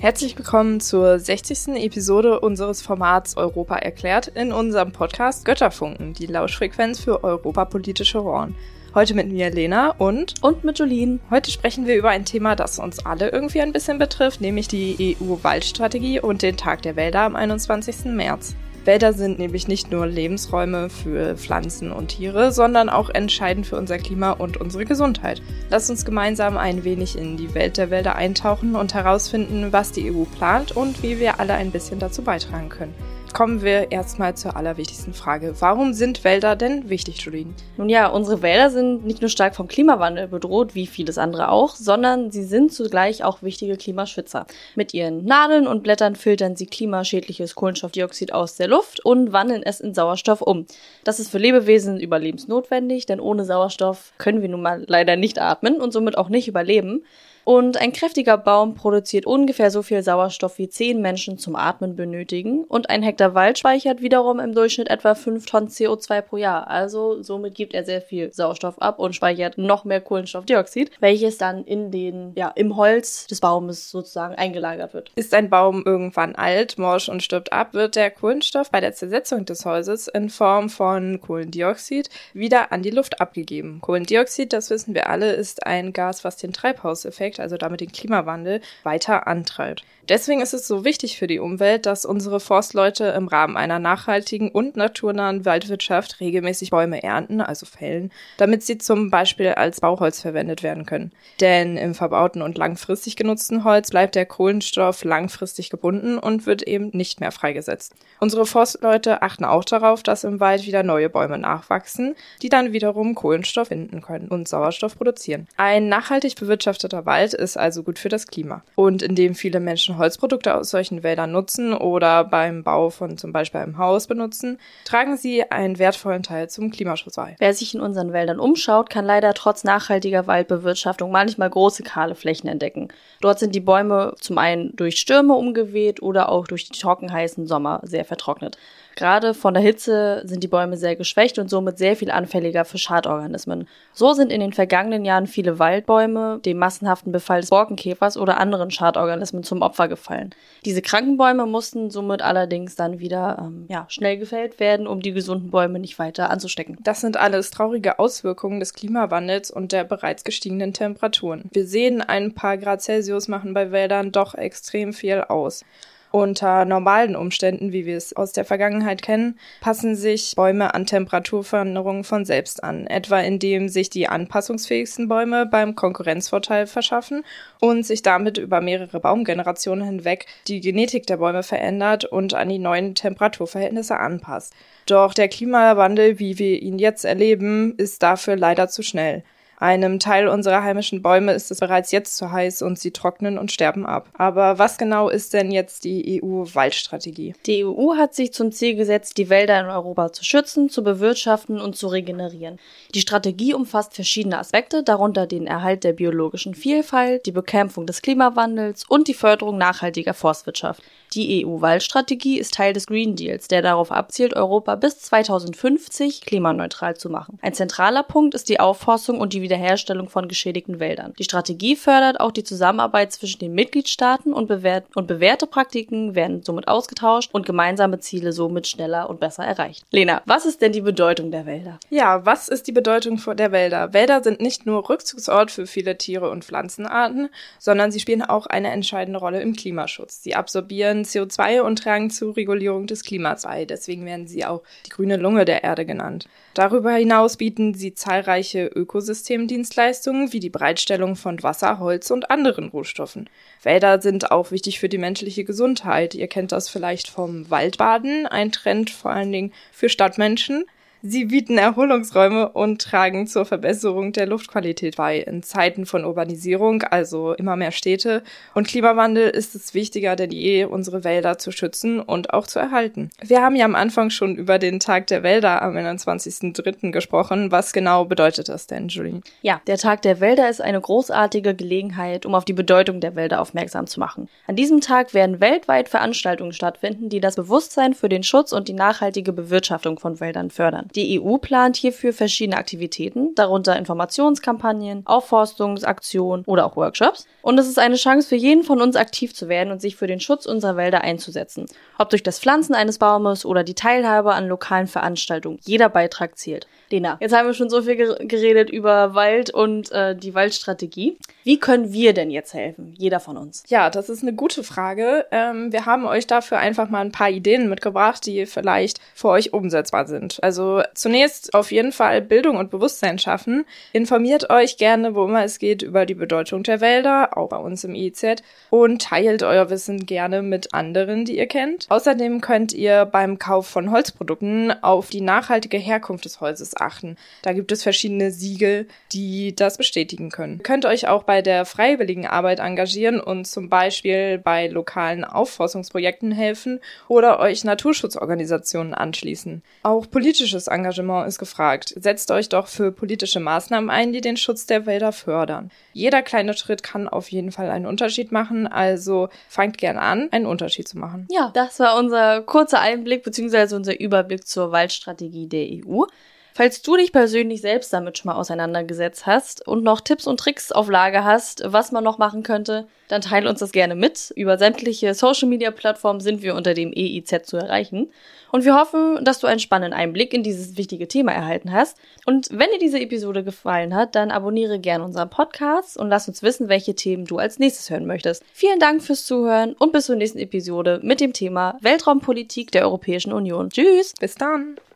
Herzlich willkommen zur 60. Episode unseres Formats Europa erklärt in unserem Podcast Götterfunken, die Lauschfrequenz für europapolitische Ohren. Heute mit mir Lena und mit Jolien. Heute sprechen wir über ein Thema, das uns alle irgendwie ein bisschen betrifft, nämlich die EU-Waldstrategie und den Tag der Wälder am 21. März. Wälder sind nämlich nicht nur Lebensräume für Pflanzen und Tiere, sondern auch entscheidend für unser Klima und unsere Gesundheit. Lasst uns gemeinsam ein wenig in die Welt der Wälder eintauchen und herausfinden, was die EU plant und wie wir alle ein bisschen dazu beitragen können. Kommen wir erstmal zur allerwichtigsten Frage. Warum sind Wälder denn wichtig, Julien? Nun ja, unsere Wälder sind nicht nur stark vom Klimawandel bedroht, wie vieles andere auch, sondern sie sind zugleich auch wichtige Klimaschützer. Mit ihren Nadeln und Blättern filtern sie klimaschädliches Kohlenstoffdioxid aus der Luft und wandeln es in Sauerstoff um. Das ist für Lebewesen überlebensnotwendig, denn ohne Sauerstoff können wir nun mal leider nicht atmen und somit auch nicht überleben. Und ein kräftiger Baum produziert ungefähr so viel Sauerstoff, wie 10 Menschen zum Atmen benötigen. Und ein Hektar Wald speichert wiederum im Durchschnitt etwa 5 Tonnen CO2 pro Jahr. Also somit gibt er sehr viel Sauerstoff ab und speichert noch mehr Kohlenstoffdioxid, welches dann im Holz des Baumes sozusagen eingelagert wird. Ist ein Baum irgendwann alt, morsch und stirbt ab, wird der Kohlenstoff bei der Zersetzung des Holzes in Form von Kohlendioxid wieder an die Luft abgegeben. Kohlendioxid, das wissen wir alle, ist ein Gas, was den Treibhauseffekt, also damit den Klimawandel, weiter antreibt. Deswegen ist es so wichtig für die Umwelt, dass unsere Forstleute im Rahmen einer nachhaltigen und naturnahen Waldwirtschaft regelmäßig Bäume ernten, also fällen, damit sie zum Beispiel als Bauholz verwendet werden können. Denn im verbauten und langfristig genutzten Holz bleibt der Kohlenstoff langfristig gebunden und wird eben nicht mehr freigesetzt. Unsere Forstleute achten auch darauf, dass im Wald wieder neue Bäume nachwachsen, die dann wiederum Kohlenstoff finden können und Sauerstoff produzieren. Ein nachhaltig bewirtschafteter Wald ist also gut für das Klima. Und indem viele Menschen Holzprodukte aus solchen Wäldern nutzen oder beim Bau von zum Beispiel einem Haus benutzen, tragen sie einen wertvollen Teil zum Klimaschutz bei. Wer sich in unseren Wäldern umschaut, kann leider trotz nachhaltiger Waldbewirtschaftung manchmal große kahle Flächen entdecken. Dort sind die Bäume zum einen durch Stürme umgeweht oder auch durch die trockenheißen Sommer sehr vertrocknet. Gerade von der Hitze sind die Bäume sehr geschwächt und somit sehr viel anfälliger für Schadorganismen. So sind in den vergangenen Jahren viele Waldbäume dem massenhaften Befall des Borkenkäfers oder anderen Schadorganismen zum Opfer gefallen. Diese kranken Bäume mussten somit allerdings dann wieder schnell gefällt werden, um die gesunden Bäume nicht weiter anzustecken. Das sind alles traurige Auswirkungen des Klimawandels und der bereits gestiegenen Temperaturen. Wir sehen, ein paar Grad Celsius machen bei Wäldern doch extrem viel aus. Unter normalen Umständen, wie wir es aus der Vergangenheit kennen, passen sich Bäume an Temperaturveränderungen von selbst an, etwa indem sich die anpassungsfähigsten Bäume beim Konkurrenzvorteil verschaffen und sich damit über mehrere Baumgenerationen hinweg die Genetik der Bäume verändert und an die neuen Temperaturverhältnisse anpasst. Doch der Klimawandel, wie wir ihn jetzt erleben, ist dafür leider zu schnell. Einem Teil unserer heimischen Bäume ist es bereits jetzt zu heiß und sie trocknen und sterben ab. Aber was genau ist denn jetzt die EU-Waldstrategie? Die EU hat sich zum Ziel gesetzt, die Wälder in Europa zu schützen, zu bewirtschaften und zu regenerieren. Die Strategie umfasst verschiedene Aspekte, darunter den Erhalt der biologischen Vielfalt, die Bekämpfung des Klimawandels und die Förderung nachhaltiger Forstwirtschaft. Die EU-Waldstrategie ist Teil des Green Deals, der darauf abzielt, Europa bis 2050 klimaneutral zu machen. Ein zentraler Punkt ist die Aufforstung und die Wiederherstellung von geschädigten Wäldern. Die Strategie fördert auch die Zusammenarbeit zwischen den Mitgliedstaaten und bewährte Praktiken werden somit ausgetauscht und gemeinsame Ziele somit schneller und besser erreicht. Lena, was ist denn die Bedeutung der Wälder? Ja, was ist die Bedeutung der Wälder? Wälder sind nicht nur Rückzugsort für viele Tiere- und Pflanzenarten, sondern sie spielen auch eine entscheidende Rolle im Klimaschutz. Sie absorbieren CO2 und tragen zur Regulierung des Klimas bei. Deswegen werden sie auch die grüne Lunge der Erde genannt. Darüber hinaus bieten sie zahlreiche Ökosystemdienstleistungen wie die Bereitstellung von Wasser, Holz und anderen Rohstoffen. Wälder sind auch wichtig für die menschliche Gesundheit. Ihr kennt das vielleicht vom Waldbaden, ein Trend vor allen Dingen für Stadtmenschen. Sie bieten Erholungsräume und tragen zur Verbesserung der Luftqualität bei. In Zeiten von Urbanisierung, also immer mehr Städte und Klimawandel, ist es wichtiger denn je, unsere Wälder zu schützen und auch zu erhalten. Wir haben ja am Anfang schon über den Tag der Wälder am 21.03. gesprochen. Was genau bedeutet das denn, Julie? Ja, der Tag der Wälder ist eine großartige Gelegenheit, um auf die Bedeutung der Wälder aufmerksam zu machen. An diesem Tag werden weltweit Veranstaltungen stattfinden, die das Bewusstsein für den Schutz und die nachhaltige Bewirtschaftung von Wäldern fördern. Die EU plant hierfür verschiedene Aktivitäten, darunter Informationskampagnen, Aufforstungsaktionen oder auch Workshops. Und es ist eine Chance für jeden von uns, aktiv zu werden und sich für den Schutz unserer Wälder einzusetzen. Ob durch das Pflanzen eines Baumes oder die Teilhabe an lokalen Veranstaltungen. Jeder Beitrag zählt. Lena, jetzt haben wir schon so viel geredet über Wald und die Waldstrategie. Wie können wir denn jetzt helfen? Jeder von uns. Ja, das ist eine gute Frage. Wir haben euch dafür einfach mal ein paar Ideen mitgebracht, die vielleicht für euch umsetzbar sind. Also zunächst auf jeden Fall Bildung und Bewusstsein schaffen. Informiert euch gerne, wo immer es geht, über die Bedeutung der Wälder, auch bei uns im IEZ, und teilt euer Wissen gerne mit anderen, die ihr kennt. Außerdem könnt ihr beim Kauf von Holzprodukten auf die nachhaltige Herkunft des Holzes achten. Da gibt es verschiedene Siegel, die das bestätigen können. Ihr könnt euch auch bei der freiwilligen Arbeit engagieren und zum Beispiel bei lokalen Aufforstungsprojekten helfen oder euch Naturschutzorganisationen anschließen. Auch politisches Engagement ist gefragt. Setzt euch doch für politische Maßnahmen ein, die den Schutz der Wälder fördern. Jeder kleine Schritt kann auf jeden Fall einen Unterschied machen, also fangt gerne an, einen Unterschied zu machen. Ja, das war unser kurzer Einblick bzw. unser Überblick zur Waldstrategie der EU. Falls du dich persönlich selbst damit schon mal auseinandergesetzt hast und noch Tipps und Tricks auf Lager hast, was man noch machen könnte, dann teile uns das gerne mit. Über sämtliche Social-Media-Plattformen sind wir unter dem EIZ zu erreichen. Und wir hoffen, dass du einen spannenden Einblick in dieses wichtige Thema erhalten hast. Und wenn dir diese Episode gefallen hat, dann abonniere gerne unseren Podcast und lass uns wissen, welche Themen du als nächstes hören möchtest. Vielen Dank fürs Zuhören und bis zur nächsten Episode mit dem Thema Weltraumpolitik der Europäischen Union. Tschüss! Bis dann!